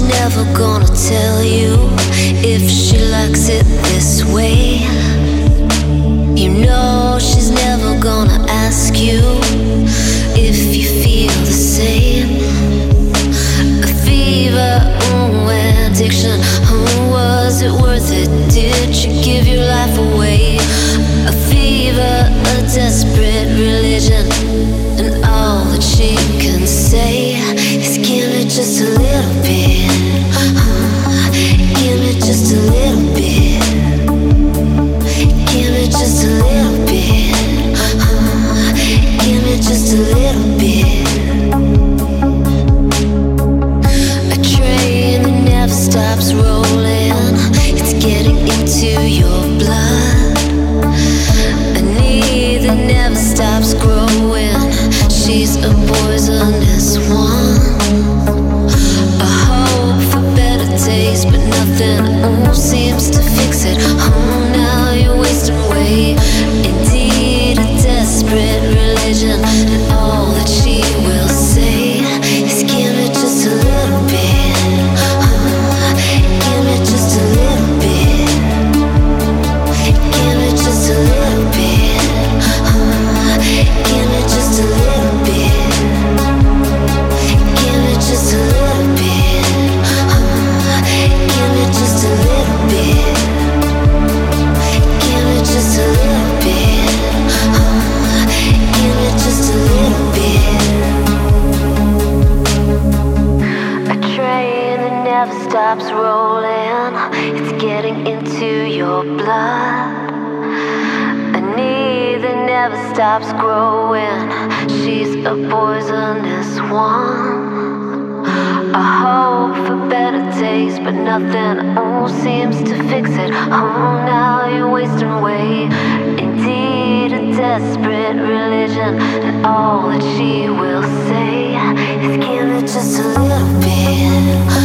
never gonna tell you if she likes it this way. You know she's never gonna ask you if you feel the same. A fever, an addiction, was it worth it? Did you give your life away? A fever, a desperate religion, and all that she can say is give me just a little bit, give me just a little bit, give me just a little bit, give me just a little bit. A train that never stops rolling, it's getting into your blood. A need that never stops growing, she's a poisonous one. A hope for better days, but nothing seems to fix it. Oh, now you're wasting away. Indeed, a desperate religion, and all that she will say is give me just a little bit, give me just a little bit, give me just a little bit, give me just a little bit, give me just a little bit, give me just a little bit, give me just a little bit, give me just a little bit. A train that never stops rolling, it's getting into your blood. A need that never stops growing, she's a poisonous one. A hope for better days, but nothing seems to fix it. Oh, now you're wasting away. Indeed, a desperate religion, and all that she will say is give me just a little bit.